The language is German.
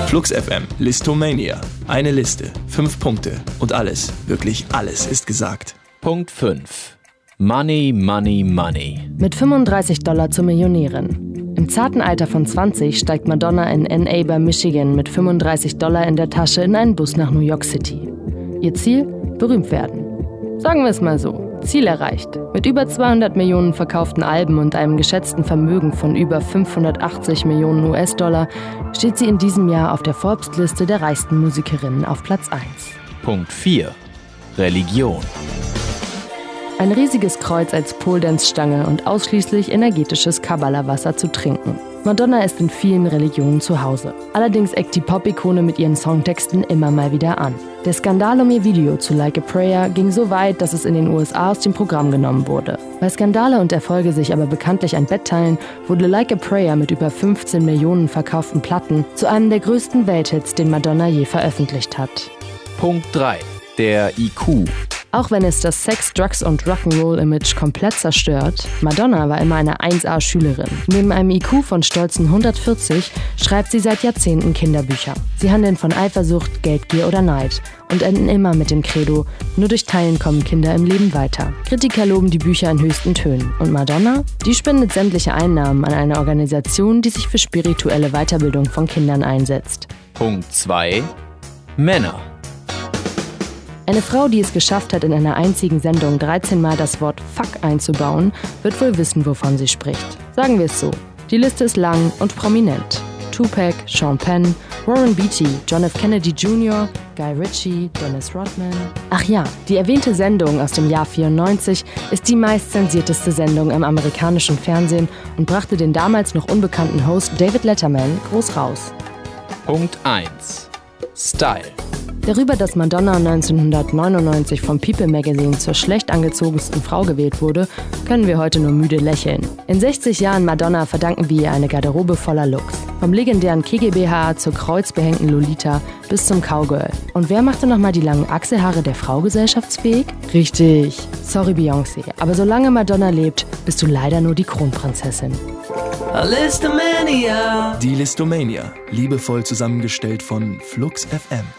Flux FM, Listomania. Eine Liste, 5 Punkte und alles, wirklich alles ist gesagt. Punkt 5. Money, money, money. Mit $35 zur Millionärin. Im zarten Alter von 20 steigt Madonna in Ann Arbor, Michigan mit $35 in der Tasche in einen Bus nach New York City. Ihr Ziel? Berühmt werden. Sagen wir es mal so. Ziel erreicht. Mit über 200 Millionen verkauften Alben und einem geschätzten Vermögen von über 580 Millionen US-Dollar steht sie in diesem Jahr auf der Forbes-Liste der reichsten Musikerinnen auf Platz 1. Punkt 4. Religion. Ein riesiges Kreuz als Pole-Dance-Stange und ausschließlich energetisches Kabbala-Wasser zu trinken. Madonna ist in vielen Religionen zu Hause. Allerdings eckt die Pop-Ikone mit ihren Songtexten immer mal wieder an. Der Skandal um ihr Video zu Like a Prayer ging so weit, dass es in den USA aus dem Programm genommen wurde. Weil Skandale und Erfolge sich aber bekanntlich ein Bett teilen, wurde Like a Prayer mit über 15 Millionen verkauften Platten zu einem der größten Welthits, den Madonna je veröffentlicht hat. Punkt 3. Der IQ. Auch wenn es das Sex-, Drugs- und Rock'n'Roll-Image komplett zerstört, Madonna war immer eine 1A-Schülerin. Neben einem IQ von stolzen 140 schreibt sie seit Jahrzehnten Kinderbücher. Sie handeln von Eifersucht, Geldgier oder Neid und enden immer mit dem Credo: nur durch Teilen kommen Kinder im Leben weiter. Kritiker loben die Bücher in höchsten Tönen. Und Madonna? Die spendet sämtliche Einnahmen an eine Organisation, die sich für spirituelle Weiterbildung von Kindern einsetzt. Punkt 2. Männer. Eine Frau, die es geschafft hat, in einer einzigen Sendung 13 Mal das Wort Fuck einzubauen, wird wohl wissen, wovon sie spricht. Sagen wir es so, die Liste ist lang und prominent. Tupac, Sean Penn, Warren Beatty, John F. Kennedy Jr., Guy Ritchie, Dennis Rodman. Ach ja, die erwähnte Sendung aus dem Jahr 94 ist die meist zensierteste Sendung im amerikanischen Fernsehen und brachte den damals noch unbekannten Host David Letterman groß raus. Punkt 1. Style. Darüber, dass Madonna 1999 vom People Magazine zur schlecht angezogensten Frau gewählt wurde, können wir heute nur müde lächeln. In 60 Jahren Madonna verdanken wir ihr eine Garderobe voller Looks. Vom legendären KGB-Haar zur kreuzbehängten Lolita bis zum Cowgirl. Und wer machte nochmal die langen Achselhaare der Frau gesellschaftsfähig? Richtig. Sorry Beyoncé, aber solange Madonna lebt, bist du leider nur die Kronprinzessin. Die Listomania, liebevoll zusammengestellt von Flux FM.